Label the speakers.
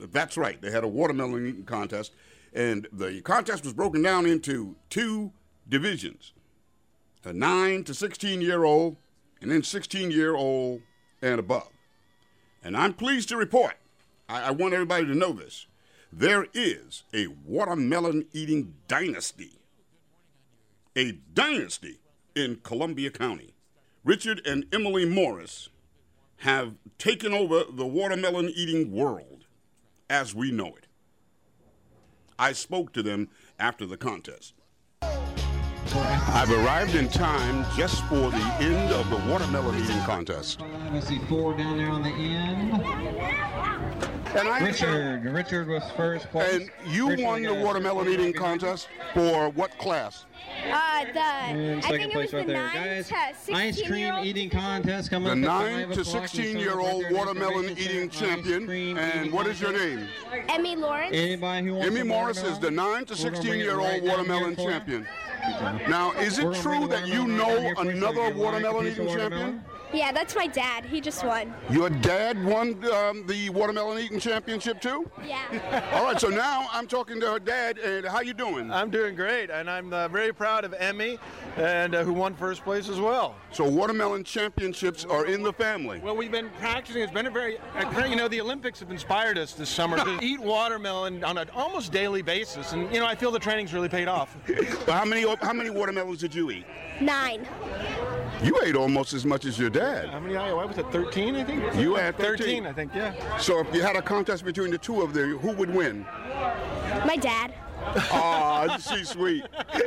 Speaker 1: That's right. They had a watermelon eating contest, and the contest was broken down into 2 divisions, a 9 to 16-year-old, and then 16-year-old and above. And I'm pleased to report, I want everybody to know this, there is a watermelon eating dynasty. A dynasty in Columbia County. Richard and Emily Morris have taken over the watermelon eating world as we know it. I spoke to them after the contest. I've arrived in time just for the end of the watermelon eating contest.
Speaker 2: I see 4 down there on the end.
Speaker 1: And
Speaker 2: Richard was first place.
Speaker 1: And you won the watermelon eating contest for what class?
Speaker 2: I think it was the 9 to 16 ice cream eating contest coming up.
Speaker 1: The 9 to 16-year-old watermelon eating champion. And what is your name?
Speaker 3: Emmy Lawrence.
Speaker 2: Anybody who wants
Speaker 1: Emmy Morris is the 9 to 16-year-old watermelon champion. Now, is it true that you know another watermelon eating champion?
Speaker 3: Yeah, that's my dad. He just won.
Speaker 1: Your dad won the watermelon eating championship too?
Speaker 3: Yeah.
Speaker 1: All right, so now I'm talking to her dad. And how you doing?
Speaker 4: I'm doing great, and I'm very proud of Emmy, and who won first place as well.
Speaker 1: So watermelon championships are in the family.
Speaker 4: Well, we've been practicing. It's been a very, the Olympics have inspired us this summer to eat watermelon on an almost daily basis, and I feel the training's really paid off.
Speaker 1: How many watermelons did you eat?
Speaker 3: 9.
Speaker 1: You ate almost as much as your dad.
Speaker 4: How many? I was at 13, I think.
Speaker 1: You had 13,
Speaker 4: I think. Yeah.
Speaker 1: So if you had a contest between the two of them, who would win?
Speaker 3: My dad.
Speaker 1: Oh, she's sweet.